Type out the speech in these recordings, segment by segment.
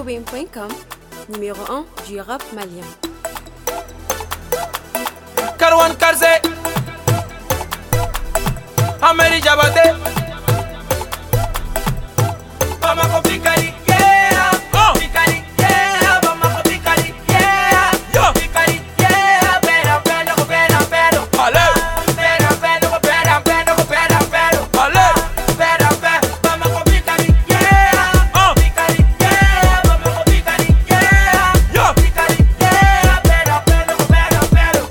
Win.com, numéro 1 du rap malien. Karwan Karze, Ameri Jabate, Bamako Pikali, yeah, Pikali, yeah, Bamako Pikali, yeah, Pikali, yeah, Bera, Bera, Bera, Bera, Bera, Bera, Bera, Bera, Bera, Bera, Bera, Bamako Pikali, yeah, Pikali, yeah, Bamako Pikali, yeah, Pikali, yeah, Bera, Bera, Bera, Bera,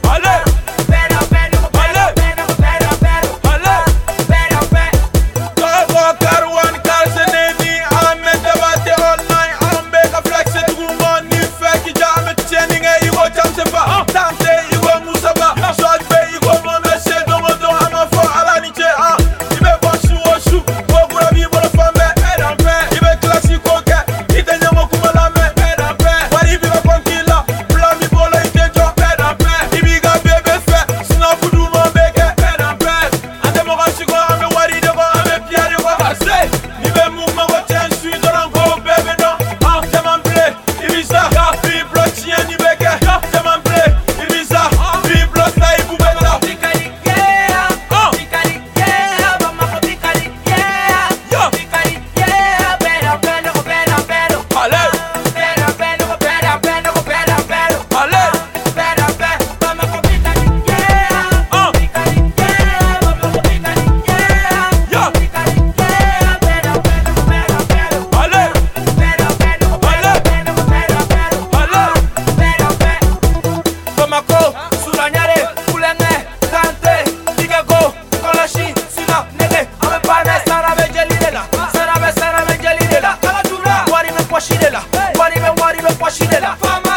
Wari me poshi de la,